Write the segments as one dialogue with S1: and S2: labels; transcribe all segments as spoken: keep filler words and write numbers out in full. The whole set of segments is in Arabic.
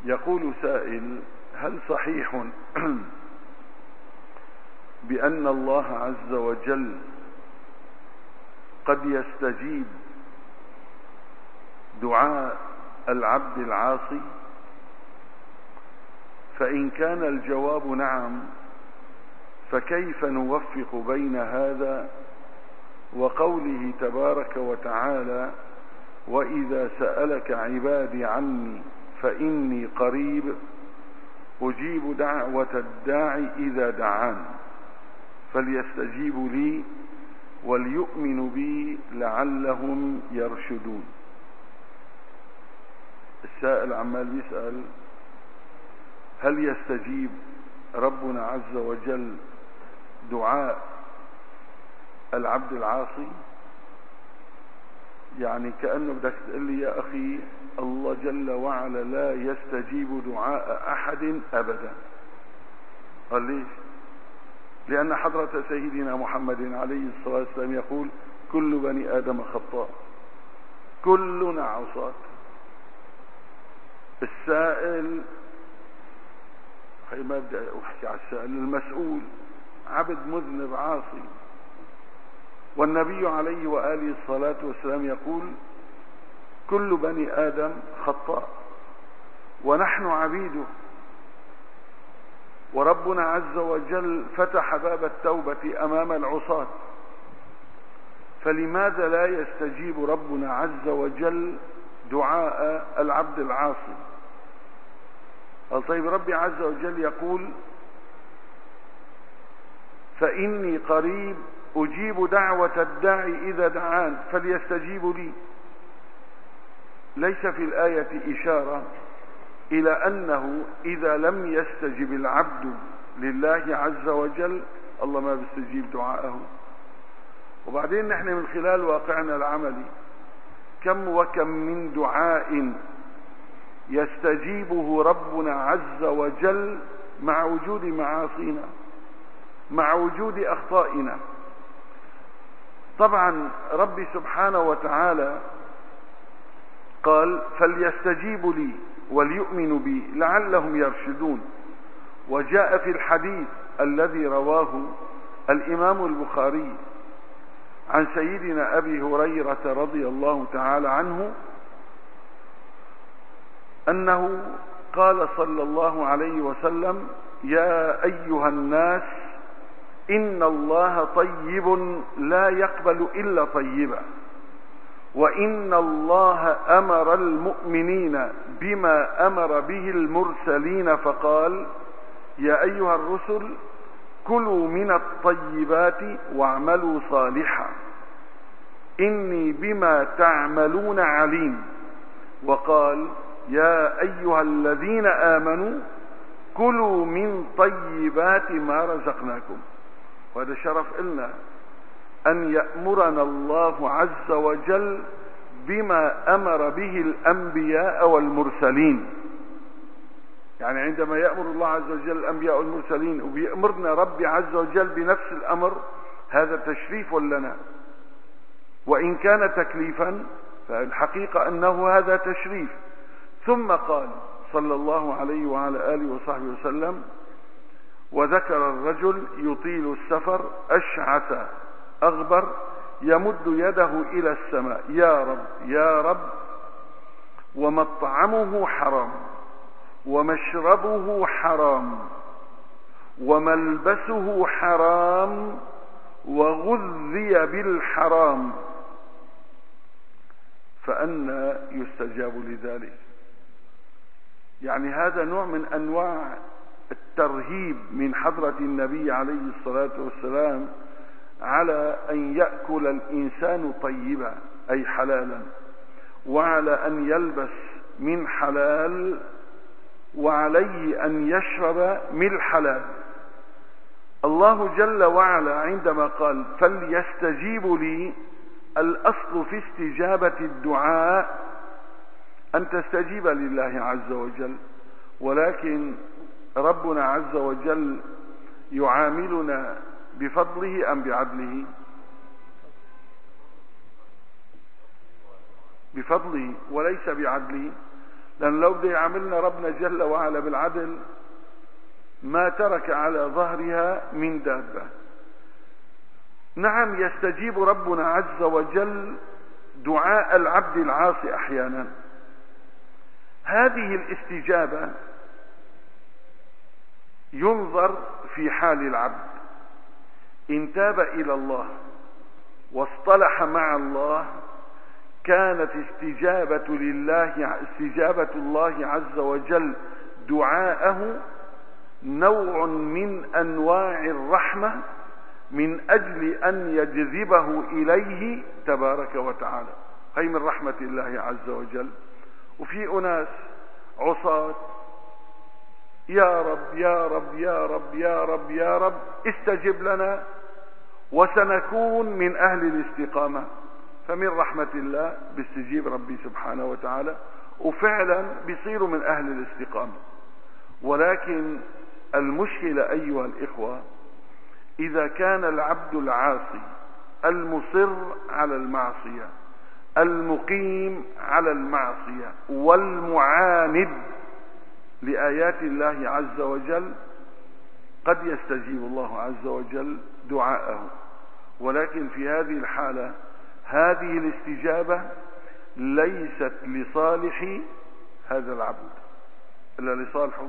S1: يقول سائل: هل صحيح بأن الله عز وجل قد يستجيب دعاء العبد العاصي؟ فإن كان الجواب نعم، فكيف نوفق بين هذا وقوله تبارك وتعالى: وإذا سألك عبادي عني فإني قريب أجيب دعوة الداعي إذا دعان فليستجيبوا لي وليؤمنوا بي لعلهم يرشدون. السائل عمال بيسأل: هل يستجيب ربنا عز وجل دعاء العبد العاصي؟ يعني كأنه بدك تقول لي يا أخي الله جل وعلا لا يستجيب دعاء أحد أبدا. قال ليش؟ لأن حضرة سيدنا محمد عليه الصلاة والسلام يقول: كل بني آدم خطاء كلنا عصاة. السائل، ما بدي أحكي على السائل، المسؤول عبد مذنب عاصي، والنبي عليه وآله الصلاة والسلام يقول: كل بني آدم خطاء ونحن عبيده، وربنا عز وجل فتح باب التوبة أمام العصاة، فلماذا لا يستجيب ربنا عز وجل دعاء العبد العاصي؟ قال: طيب ربي عز وجل يقول: فإني قريب أجيب دعوة الداعي إذا دعان فليستجيبوا لي. ليس في الآية إشارة إلى أنه إذا لم يستجب العبد لله عز وجل الله ما بيستجيب دعاءه؟ وبعدين نحن من خلال واقعنا العملي كم وكم من دعاء يستجيبه ربنا عز وجل مع وجود معاصينا، مع وجود أخطائنا. طبعا ربي سبحانه وتعالى قال: فليستجيبوا لي وليؤمنوا بي لعلهم يرشدون. وجاء في الحديث الذي رواه الإمام البخاري عن سيدنا أبي هريرة رضي الله تعالى عنه أنه قال صلى الله عليه وسلم: يا أيها الناس إن الله طيب لا يقبل إلا طيبا، وإن الله أمر المؤمنين بما أمر به المرسلين فقال: يا أيها الرسل كلوا من الطيبات واعملوا صالحا إني بما تعملون عليم. وقال: يا أيها الذين آمنوا كلوا من طيبات ما رزقناكم. وهذا شرف إلنا أن يأمرنا الله عز وجل بما أمر به الأنبياء والمرسلين. يعني عندما يأمر الله عز وجل الأنبياء والمرسلين وبيأمرنا ربي عز وجل بنفس الأمر، هذا تشريف لنا، وإن كان تكليفا فالحقيقة أنه هذا تشريف. ثم قال صلى الله عليه وعلى آله وصحبه وسلم: وذكر الرجل يطيل السفر أشعث أغبر يمد يده إلى السماء: يا رب يا رب، ومطعمه حرام ومشربه حرام وملبسه حرام وغذي بالحرام، فأنى يستجاب لذلك؟ يعني هذا نوع من أنواع الترهيب من حضرة النبي عليه الصلاة والسلام على أن يأكل الإنسان طيبا أي حلالا، وعلى أن يلبس من حلال، وعليه أن يشرب من الحلال. الله جل وعلا عندما قال: فليستجيبوا لي، الأصل في استجابة الدعاء أن تستجيب لله عز وجل، ولكن ربنا عز وجل يعاملنا بفضله أم بعدله؟ بفضله وليس بعدله. لأن لو بده يعاملنا ربنا جل وعلا بالعدل ما ترك على ظهرها من دابة. نعم يستجيب ربنا عز وجل دعاء العبد العاصي أحيانا. هذه الاستجابة ينظر في حال العبد، إن تاب إلى الله واصطلح مع الله كانت استجابة لله استجابة الله عز وجل دعاءه نوع من أنواع الرحمة من أجل أن يجذبه إليه تبارك وتعالى. هي من رحمة الله عز وجل. وفي أناس عصاة يا رب يا رب يا رب يا رب يا رب استجب لنا وسنكون من أهل الاستقامة. فمن رحمة الله بيستجيب ربي سبحانه وتعالى وفعلا بيصيروا من أهل الاستقامة. ولكن المشكلة أيها الإخوة إذا كان العبد العاصي المصر على المعصية المقيم على المعصية والمعاند لآيات الله عز وجل قد يستجيب الله عز وجل دعاءه. ولكن في هذه الحالة هذه الاستجابة ليست لصالح هذا العبد إلا لصالحه.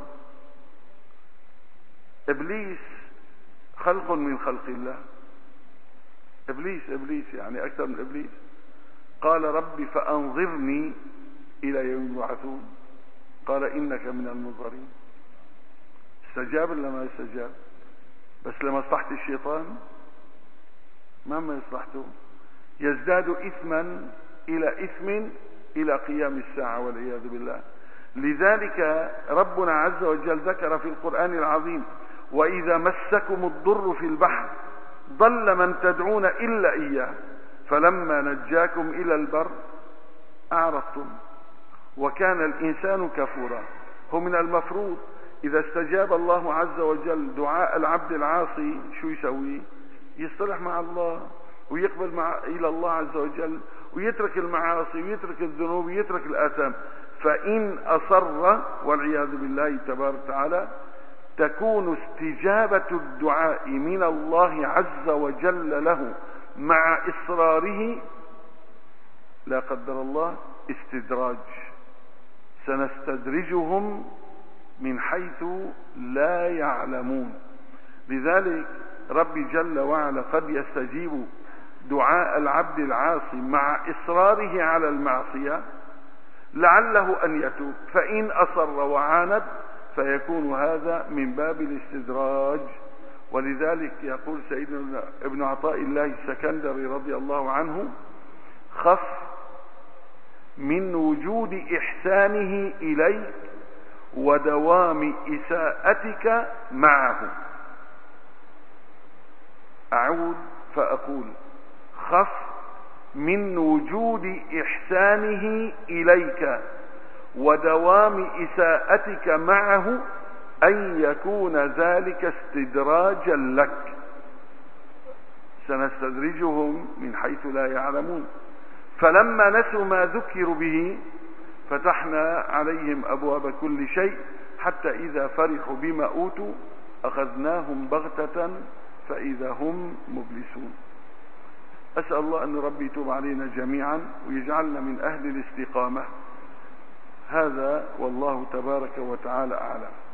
S1: إبليس خلق من خلق الله. إبليس إبليس يعني أكثر من إبليس. قال ربي فأنظرني إلى يوم يبعثون قال إنك من المنظرين. استجاب ولا ما استجاب؟ بس لمصلحة الشيطان ما ما مصلحته، يزداد إثما إلى إثم إلى قيام الساعة والعياذ بالله. لذلك ربنا عز وجل ذكر في القرآن العظيم وإذا مسكم الضر في البحر ضل من تدعون إلا إياه فلما نجاكم إلى البر أعرضتم وكان الإنسان كفورا. هو من المفروض إذا استجاب الله عز وجل دعاء العبد العاصي شو يسوي؟ يصطلح مع الله ويقبل مع إلى الله عز وجل ويترك المعاصي ويترك الذنوب ويترك الآثام. فإن أصر والعياذ بالله تبارك وتعالى تكون استجابة الدعاء من الله عز وجل له مع إصراره لا قدر الله استدراج. سنستدرجهم من حيث لا يعلمون. لذلك ربي جل وعلا قد يستجيب دعاء العبد العاصي مع إصراره على المعصية لعله أن يتوب، فإن أصر وعاند فيكون هذا من باب الاستدراج. ولذلك يقول سيدنا ابن عطاء الله السكندري رضي الله عنه خف من وجود إحسانه إليك ودوام إساءتك معه. أعود فأقول خف من وجود إحسانه إليك ودوام إساءتك معه أن يكون ذلك استدراجا لك. سنستدرجهم من حيث لا يعلمون. فلما نسوا ما ذكروا به فتحنا عليهم أبواب كل شيء حتى إذا فرحوا بما أوتوا أخذناهم بغتة فإذا هم مبلسون. أسأل الله أن ربي يتوب علينا جميعا ويجعلنا من أهل الاستقامة. هذا والله تبارك وتعالى أعلم.